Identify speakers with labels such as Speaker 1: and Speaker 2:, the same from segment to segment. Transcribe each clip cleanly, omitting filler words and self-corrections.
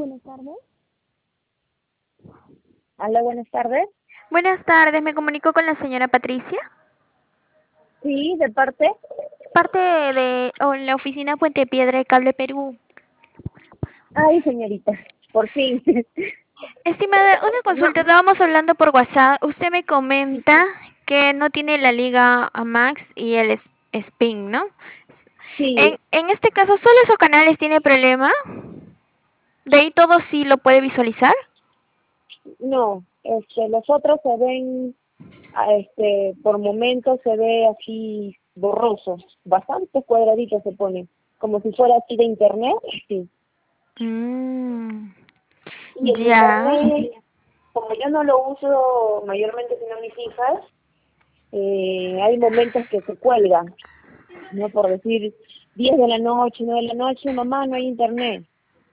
Speaker 1: buenas tardes.
Speaker 2: Hola, buenas tardes.
Speaker 1: Buenas tardes, me comunico con la señora Patricia.
Speaker 2: Sí, de parte.
Speaker 1: Parte de la oficina Puente Piedra de Cable Perú.
Speaker 2: Ay, señorita, por fin.
Speaker 1: Estimada, una
Speaker 2: No,
Speaker 1: consulta, estábamos hablando por WhatsApp. Usted me comenta que no tiene la Liga Max y el Spin, ¿no?
Speaker 2: sí,
Speaker 1: En este caso, ¿solo esos canales tiene problema? ¿De ahí todo sí lo puede visualizar?
Speaker 2: no, los otros se ven, por momentos se ve así borroso, bastantes cuadraditos se ponen, como si fuera así de internet, sí.
Speaker 1: Mm,
Speaker 2: Y el
Speaker 1: ya.
Speaker 2: internet, como yo no lo uso mayormente sino mis hijas, hay momentos que se cuelgan, ¿no? Por decir 10 de la noche, 9 de la noche, mamá, no hay internet.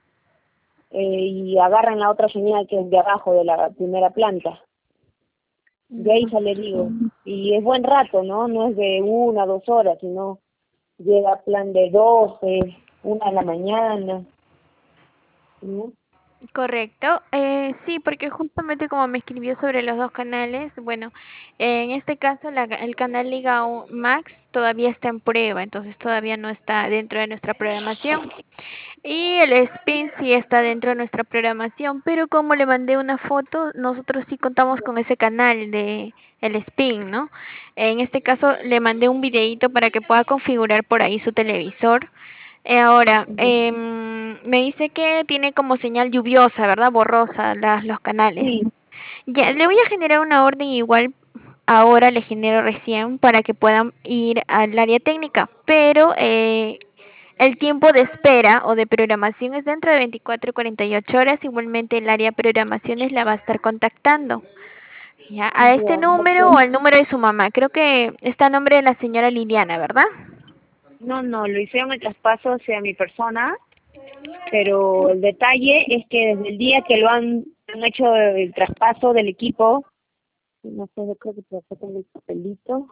Speaker 2: Y agarran la otra señal que es de abajo de la primera planta. De ahí sale digo. Y es buen rato, ¿no? No es de 1 2 horas, sino llega a plan de 12, 1 de la mañana, ¿no?
Speaker 1: Correcto. Sí, porque justamente como me escribió sobre los dos canales, bueno, en este caso el canal Liga Max todavía está en prueba, entonces todavía no está dentro de nuestra programación. Y el Spin sí está dentro de nuestra programación, pero como le mandé una foto, nosotros sí contamos con ese canal de el Spin, ¿no? En este caso le mandé un videíto para que pueda configurar por ahí su televisor. Ahora, me dice que tiene como señal lluviosa, ¿verdad? Borrosa los canales.
Speaker 2: Sí,
Speaker 1: Ya, le voy a generar una orden igual. Ahora le genero recién para que puedan ir al área técnica, pero el tiempo de espera o de programación es dentro de 24 y 48 horas. Igualmente el área de programaciones la va a estar contactando. Ya, a este
Speaker 2: ya,
Speaker 1: número o
Speaker 2: porque
Speaker 1: al número de su mamá. Creo que está a nombre de la señora Liliana, ¿verdad?
Speaker 2: no, lo hicieron el traspaso hacia mi persona, pero el detalle es que desde el día que lo han hecho el traspaso del equipo, no sé, yo creo que te tengo el papelito.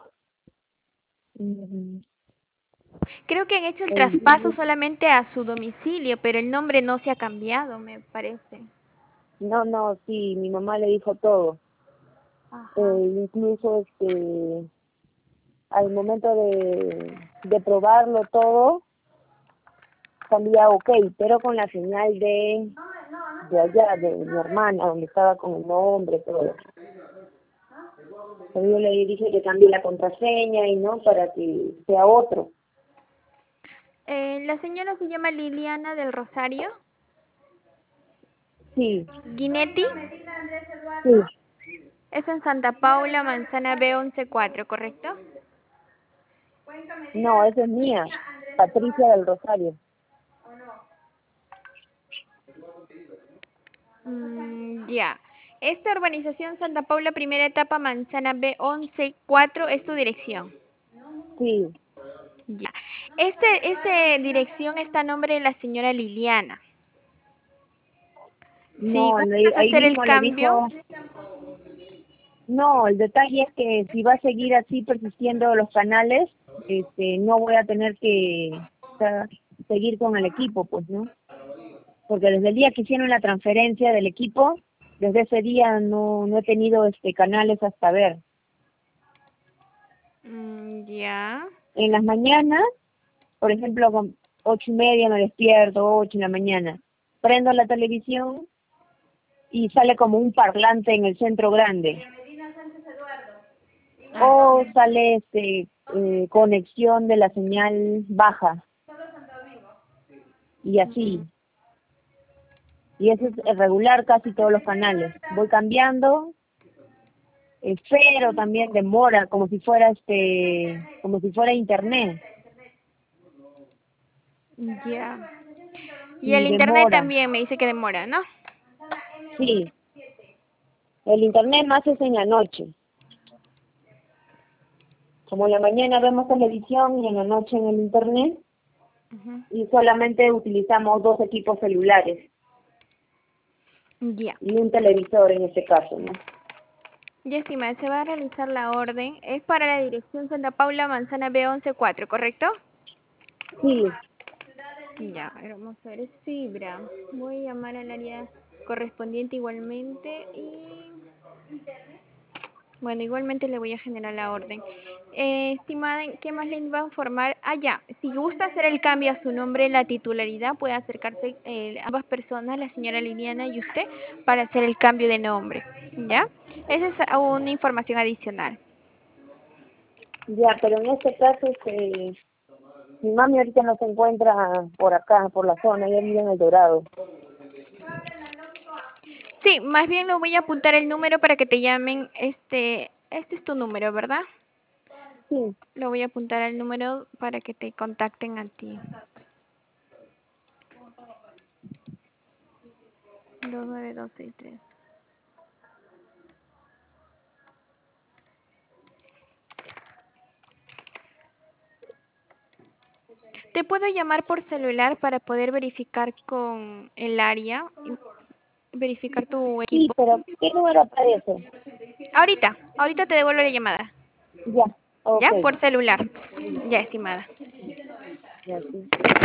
Speaker 2: Mm,
Speaker 1: Creo que han hecho el traspaso
Speaker 2: el-
Speaker 1: solamente a su domicilio, pero el nombre no se ha cambiado, me parece.
Speaker 2: no, sí, mi mamá le dijo todo.
Speaker 1: Ajá.
Speaker 2: Incluso al momento de probarlo todo salía ok, pero con la señal de allá, de mi hermana, donde estaba con el nombre, todo. Pero yo le dije que cambie la contraseña y no para que sea otro.
Speaker 1: La señora se llama Liliana del Rosario
Speaker 2: Sí,
Speaker 1: Guinetti.
Speaker 2: sí,
Speaker 1: Es en Santa Paula, Manzana B 114, ¿correcto?
Speaker 2: no, esa es mía, Patricia del Rosario.
Speaker 1: Ya. Esta urbanización Santa Paula, primera etapa, Manzana B 114 es tu dirección.
Speaker 2: Sí,
Speaker 1: Ya. Esta dirección está a nombre de la señora Liliana. Si
Speaker 2: no,
Speaker 1: gustas
Speaker 2: ahí
Speaker 1: hacer el
Speaker 2: mismo le
Speaker 1: cambio,
Speaker 2: dijo, no, el detalle es que si va a seguir así persistiendo los canales, no voy a tener que seguir con el equipo, pues, ¿no? Porque desde el día que hicieron la transferencia del equipo, desde ese día no he tenido canales hasta ver.
Speaker 1: ya.
Speaker 2: En las mañanas, por ejemplo, con 8:30 me despierto, 8 de la mañana, prendo la televisión y sale como un parlante en el centro grande. O sale conexión de la señal baja y así. Y eso es regular casi todos los canales. Voy cambiando, pero también demora como si fuera internet.
Speaker 1: Ya. Y el
Speaker 2: Y
Speaker 1: internet
Speaker 2: demora.
Speaker 1: también me dice que demora, ¿no?
Speaker 2: Sí, el internet más es en la noche. Como en la mañana vemos televisión y en la noche en el internet,
Speaker 1: Ujú.
Speaker 2: y solamente utilizamos 2 equipos celulares
Speaker 1: Ya.
Speaker 2: y un televisor en este caso, ¿no?
Speaker 1: Ya, estimada, se va a realizar la orden. Es para la dirección Santa Paula, Manzana B 114, ¿correcto?
Speaker 2: Sí,
Speaker 1: Ya, a ver, vamos a ver, es fibra. Voy a llamar al área correspondiente igualmente y bueno, igualmente le voy a generar la orden. Estimada, ¿qué más le iba a informar? Ah, ya, si gusta hacer el cambio a su nombre, la titularidad, puede acercarse ambas personas, la señora Liliana y usted, para hacer el cambio de nombre. ¿Ya? Esa es una información adicional.
Speaker 2: Ya, pero en este caso, mi mami ahorita no se encuentra por acá, por la zona, ella vive en El Dorado.
Speaker 1: Sí, más bien lo voy a apuntar el número para que te llamen. Este es tu número, ¿verdad?
Speaker 2: Sí,
Speaker 1: Lo voy a apuntar al número para que te contacten a ti. 29263. Te puedo llamar por celular para poder verificar con el área, verificar tu
Speaker 2: sí,
Speaker 1: equipo.
Speaker 2: pero ¿qué número aparece?
Speaker 1: Ahorita te devuelvo la llamada.
Speaker 2: Ya,
Speaker 1: ¿Ya?
Speaker 2: ok.
Speaker 1: Por celular. Ya, estimada.
Speaker 2: Ya, sí.